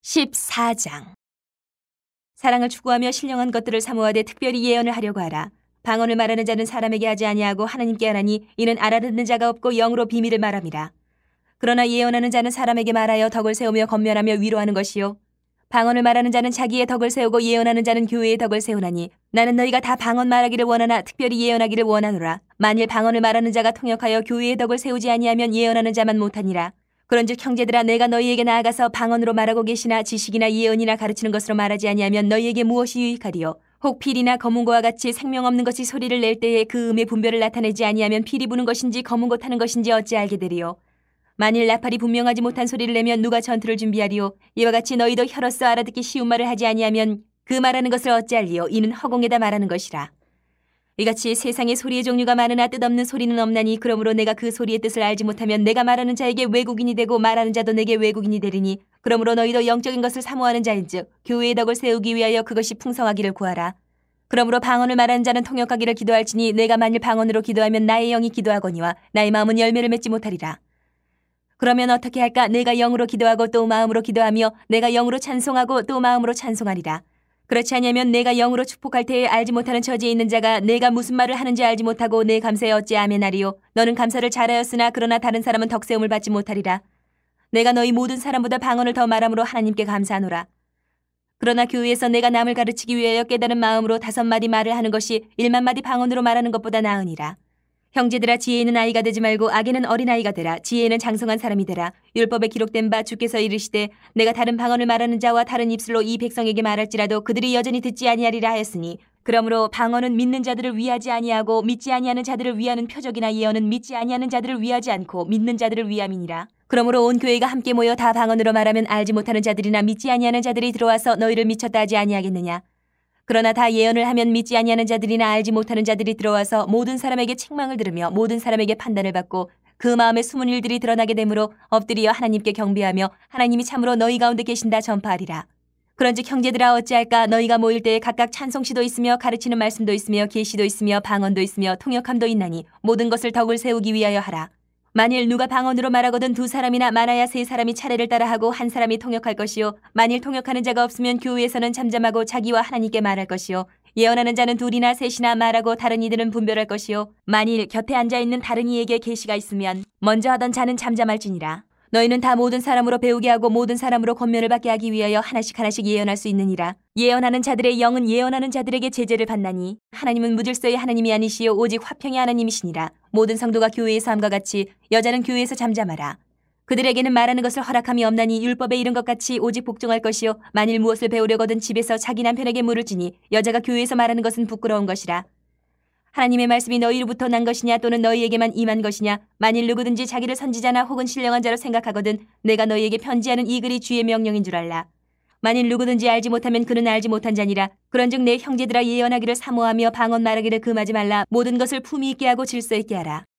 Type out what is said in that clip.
14장. 사랑을 추구하며 신령한 것들을 사모하되 특별히 예언을 하려고 하라. 방언을 말하는 자는 사람에게 하지 아니하고 하나님께 하나니 이는 알아듣는 자가 없고 영으로 비밀을 말함이라. 그러나 예언하는 자는 사람에게 말하여 덕을 세우며 권면하며 위로하는 것이요 방언을 말하는 자는 자기의 덕을 세우고 예언하는 자는 교회의 덕을 세우나니 나는 너희가 다 방언 말하기를 원하나 특별히 예언하기를 원하노라. 만일 방언을 말하는 자가 통역하여 교회의 덕을 세우지 아니하면 예언하는 자만 못하니라. 그런즉 형제들아, 내가 너희에게 나아가서 방언으로 말하고 계시나 지식이나 예언이나 가르치는 것으로 말하지 아니하면 너희에게 무엇이 유익하리요? 혹 필이나 검은고와 같이 생명 없는 것이 소리를 낼 때에 그 음의 분별을 나타내지 아니하면 필이 부는 것인지 검은고 타는 것인지 어찌 알게 되리요? 만일 나팔이 분명하지 못한 소리를 내면 누가 전투를 준비하리요? 이와 같이 너희도 혀로서 알아듣기 쉬운 말을 하지 아니하면 그 말하는 것을 어찌 알리요? 이는 허공에다 말하는 것이라. 이같이 세상에 소리의 종류가 많으나 뜻없는 소리는 없나니 그러므로 내가 그 소리의 뜻을 알지 못하면 내가 말하는 자에게 외국인이 되고 말하는 자도 내게 외국인이 되리니 그러므로 너희도 영적인 것을 사모하는 자인즉 교회의 덕을 세우기 위하여 그것이 풍성하기를 구하라. 그러므로 방언을 말하는 자는 통역하기를 기도할지니 내가 만일 방언으로 기도하면 나의 영이 기도하거니와 나의 마음은 열매를 맺지 못하리라. 그러면 어떻게 할까? 내가 영으로 기도하고 또 마음으로 기도하며 내가 영으로 찬송하고 또 마음으로 찬송하리라. 그렇지 않으면 내가 영으로 축복할 때에 알지 못하는 처지에 있는 자가 내가 무슨 말을 하는지 알지 못하고 내 감사에 어찌 아멘하리요? 너는 감사를 잘하였으나 그러나 다른 사람은 덕세움을 받지 못하리라. 내가 너희 모든 사람보다 방언을 더 말함으로 하나님께 감사하노라. 그러나 교회에서 내가 남을 가르치기 위하여 깨달은 마음으로 5마디 말을 하는 것이 1만마디 방언으로 말하는 것보다 나으니라. 형제들아, 지혜는 아이가 되지 말고 악에는 어린아이가 되라. 지혜는 장성한 사람이 되라. 율법에 기록된 바 주께서 이르시되 내가 다른 방언을 말하는 자와 다른 입술로 이 백성에게 말할지라도 그들이 여전히 듣지 아니하리라 하였으니 그러므로 방언은 믿는 자들을 위하지 아니하고 믿지 아니하는 자들을 위하는 표적이나 예언은 믿지 아니하는 자들을 위하지 않고 믿는 자들을 위함이니라. 그러므로 온 교회가 함께 모여 다 방언으로 말하면 알지 못하는 자들이나 믿지 아니하는 자들이 들어와서 너희를 미쳤다 하지 아니하겠느냐. 그러나 다 예언을 하면 믿지 아니하는 자들이나 알지 못하는 자들이 들어와서 모든 사람에게 책망을 들으며 모든 사람에게 판단을 받고 그 마음에 숨은 일들이 드러나게 되므로 엎드려 하나님께 경배하며 하나님이 참으로 너희 가운데 계신다 전파하리라. 그런즉 형제들아, 어찌할까? 너희가 모일 때에 각각 찬송시도 있으며 가르치는 말씀도 있으며 계시도 있으며 방언도 있으며 통역함도 있나니 모든 것을 덕을 세우기 위하여 하라. 만일 누가 방언으로 말하거든 2사람이나 많아야 3사람이 차례를 따라하고 한 사람이 통역할 것이요 만일 통역하는 자가 없으면 교회에서는 잠잠하고 자기와 하나님께 말할 것이요 예언하는 자는 2이나 3이나 말하고 다른 이들은 분별할 것이요 만일 곁에 앉아있는 다른 이에게 계시가 있으면 먼저 하던 자는 잠잠할지니라. 너희는 다 모든 사람으로 배우게 하고 모든 사람으로 권면을 받게 하기 위하여 하나씩 하나씩 예언할 수 있느니라. 예언하는 자들의 영은 예언하는 자들에게 제재를 받나니 하나님은 무질서의 하나님이 아니시요 오직 화평의 하나님이시니라. 모든 성도가 교회에서 함과 같이 여자는 교회에서 잠잠하라. 그들에게는 말하는 것을 허락함이 없나니 율법에 이른 것 같이 오직 복종할 것이요 만일 무엇을 배우려거든 집에서 자기 남편에게 물을 지니 여자가 교회에서 말하는 것은 부끄러운 것이라. 하나님의 말씀이 너희로부터 난 것이냐 또는 너희에게만 임한 것이냐. 만일 누구든지 자기를 선지자나 혹은 신령한 자로 생각하거든 내가 너희에게 편지하는 이 글이 주의 명령인 줄 알라. 만일 누구든지 알지 못하면 그는 알지 못한 자니라. 그런즉 내 형제들아, 예언하기를 사모하며 방언 말하기를 금하지 말라. 모든 것을 품위 있게 하고 질서 있게 하라.